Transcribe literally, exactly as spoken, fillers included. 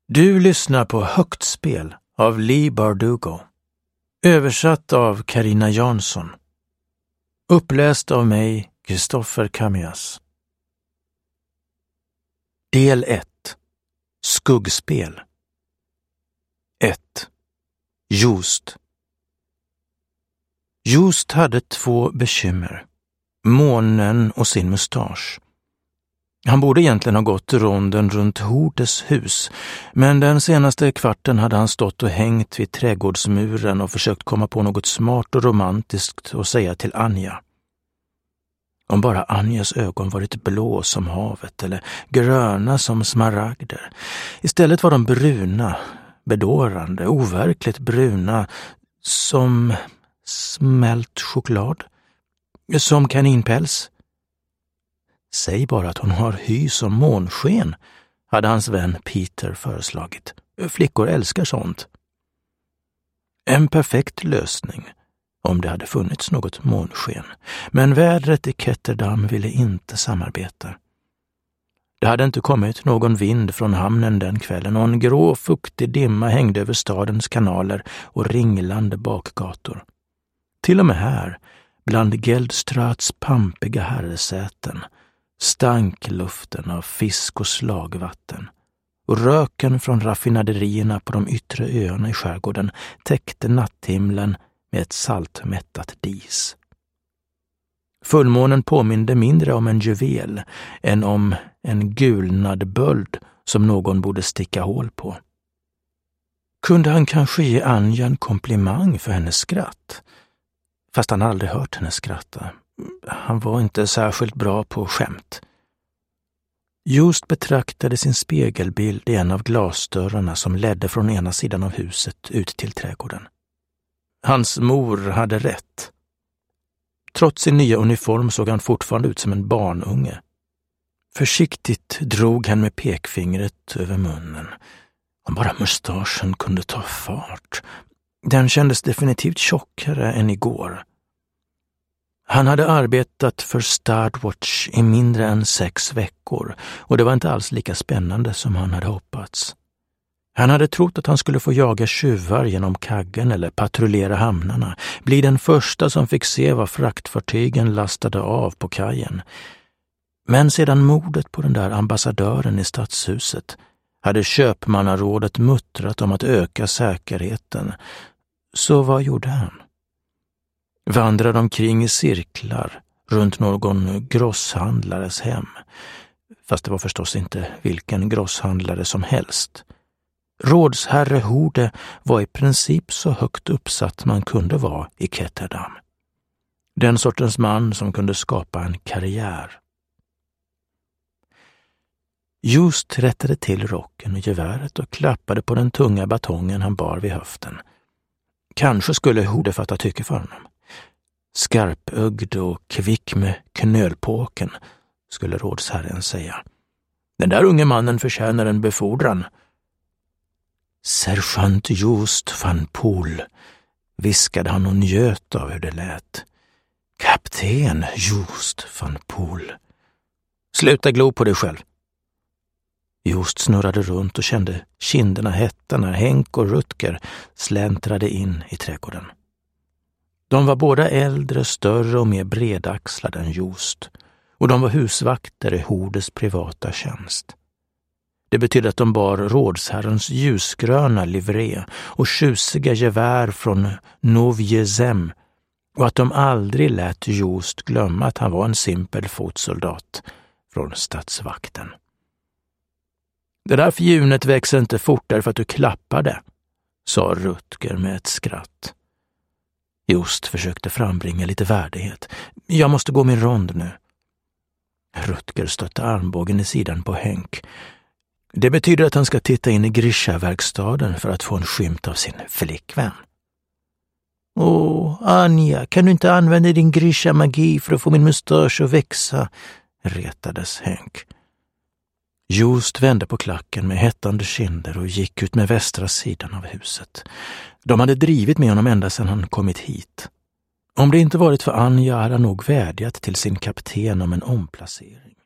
Du lyssnar på Högtspel av Leigh Bardugo. Översatt av Carina Jansson. Uppläst av mig, Kristoffer Kamias. Del ett. Skuggspel. ett. Just. Just hade två bekymmer. Månen och sin mustasch. Han borde egentligen ha gått ronden runt Hordes hus, men den senaste kvarten hade han stått och hängt vid trädgårdsmuren och försökt komma på något smart och romantiskt att säga till Anja. Om bara Anjas ögon varit blå som havet eller gröna som smaragder. Istället var de bruna, bedårande, overkligt bruna, som smält choklad, som kaninpäls. Säg bara att hon har hy som månsken, hade hans vän Peter föreslagit. Flickor älskar sånt. En perfekt lösning, om det hade funnits något månsken. Men vädret i Ketterdam ville inte samarbeta. Det hade inte kommit någon vind från hamnen den kvällen och en grå fuktig dimma hängde över stadens kanaler och ringlande bakgator. Till och med här, bland Geldstrats pampiga herresäten, stank luften av fisk och slagvatten, och röken från raffinaderierna på de yttre öarna i skärgården täckte natthimlen med ett saltmättat dis. Fullmånen påminde mindre om en juvel än om en gulnad böld som någon borde sticka hål på. Kunde han kanske ge Anja en komplimang för hennes skratt? Fast han aldrig hört henne skratta. Han var inte särskilt bra på skämt. Just betraktade sin spegelbild i en av glasdörrarna som ledde från ena sidan av huset ut till trädgården. Hans mor hade rätt. Trots sin nya uniform såg han fortfarande ut som en barnunge. Försiktigt drog han med pekfingret över munnen. Om bara mustaschen kunde ta fart. Den kändes definitivt tjockare än igår. Han hade arbetat för Startwatch i mindre än sex veckor och det var inte alls lika spännande som han hade hoppats. Han hade trott att han skulle få jaga tjuvar genom kaggen eller patrullera hamnarna, bli den första som fick se vad fraktfartygen lastade av på kajen. Men sedan mordet på den där ambassadören i stadshuset hade köpmannarådet muttrat om att öka säkerheten. Så vad gjorde han? Vandrade omkring i cirklar runt någon grosshandlares hem. Fast det var förstås inte vilken grosshandlare som helst. Rådsherre Horde var i princip så högt uppsatt man kunde vara i Ketterdam. Den sortens man som kunde skapa en karriär. Just rättade till rocken och geväret och klappade på den tunga batongen han bar vid höften. Kanske skulle Horde fatta tycke för honom. Skarpögd och kvick med knölpåken, skulle rådsherren säga. Den där unge mannen förtjänar en befordran. Sergeant Just van Poel, viskade han och njöt av hur det lät. Kapten Just van Poel. Sluta glo på dig själv. Just snurrade runt och kände kinderna hetta när Henk och Rutger släntrade in i trädgården. De var båda äldre, större och mer bredaxlade än Just, och de var husvakter i Hordes privata tjänst. Det betydde att de bar rådsherrens ljusgröna livré och tjusiga gevär från Novje Zem, och att de aldrig lät Just glömma att han var en simpel fotsoldat från stadsvakten. Det där fjunet växer inte fortare för att du klappar det, sa Rutger med ett skratt. Just försökte frambringa lite värdighet. Jag måste gå min rond nu. Rutger stötte armbågen i sidan på Henk. Det betyder att han ska titta in i Grisha-verkstaden för att få en skymt av sin flickvän. Åh, Anja, kan du inte använda din Grisha-magi för att få min mustasch att växa? Retades Henk. Just vände på klacken med hettande kinder och gick ut med västra sidan av huset. De hade drivit med honom ända sedan han kommit hit. Om det inte varit för Anja hade han nog vädjat till sin kapten om en omplacering.